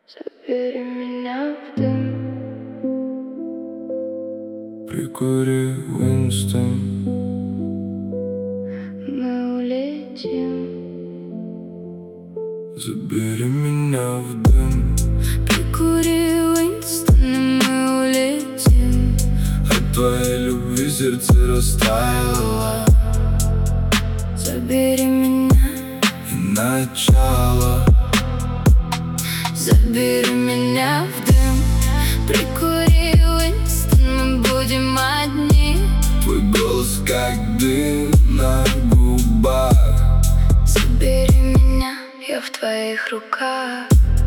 Забери меня в дым. Прикури, Уинстон. Мы улетим. Забери меня в дым. Прикури, Уинстон, и мы улетим. От твоей любви сердце растаяло. Забери меня. И начало. Забери меня в дым. Прикури, Уинстон, мы будем одни. Твой голос как дым на губах. Забери меня, я в твоих руках.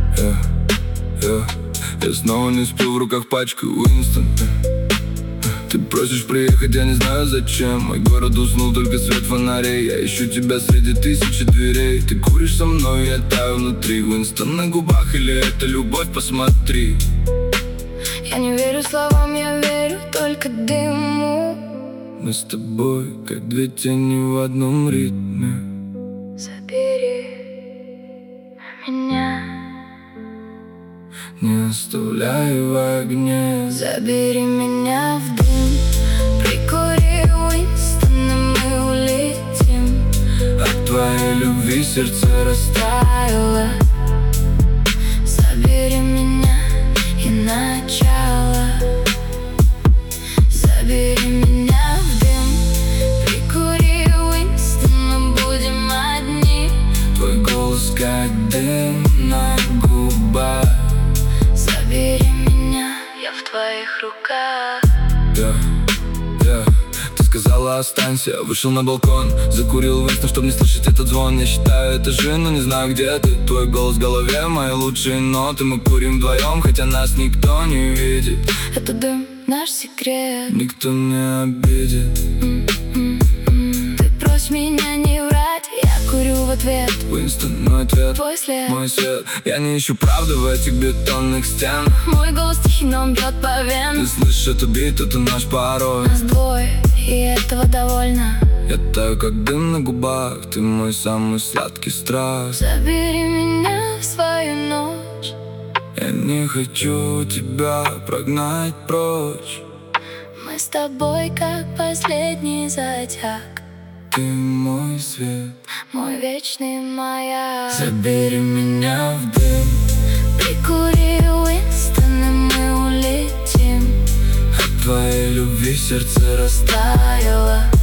Я снова не сплю, в руках пачка Уинстон. Ты просишь приехать, я не знаю зачем. Мой город уснул, только свет фонарей. Я ищу тебя среди тысячи дверей. Ты куришь со мной, я таю внутри. Уинстон на губах или это любовь, посмотри. Я не верю словам, я верю только дыму. Мы с тобой, как две тени в одном ритме. Забери меня. Не оставляй в огне. Забери меня в дым. Прикури, Уинстон, и мы улетим. От твоей любви сердце Растаяло. Забери меня и начало. Забери меня в дым. Прикури, Уинстон, мы будем одни. твой голос как дым на губах. Забери меня, я в твоих руках. Ты сказала останься, я вышел на балкон. Закурил Уинстон, чтобы не слышать этот звон. Я считаю этажи, но не знаю где ты. Твой голос в голове, мои лучшие ноты. Мы курим вдвоем, хотя нас никто не видит. Это дым, наш секрет. Никто не обидит. Ты просишь меня не врать, я курю в ответ. Уинстон, мой ответ, Твой след, мой свет. Я не ищу правды в этих бетонных стенах. мой голос тихий, но он бьет по Ты венам. слышишь эту бит, это наш порой. Нас двое, и этого довольно. Я таю как дым на губах. Ты мой самый сладкий страх. Забери меня в свою ночь. Я не хочу тебя прогнать прочь. Мы с тобой как последний затяг. Ты мой свет. Мой вечный маяк. Забери меня в дым. Прикури, Уинстон, и мы улетим. От твоей любви сердце растает. Таяло.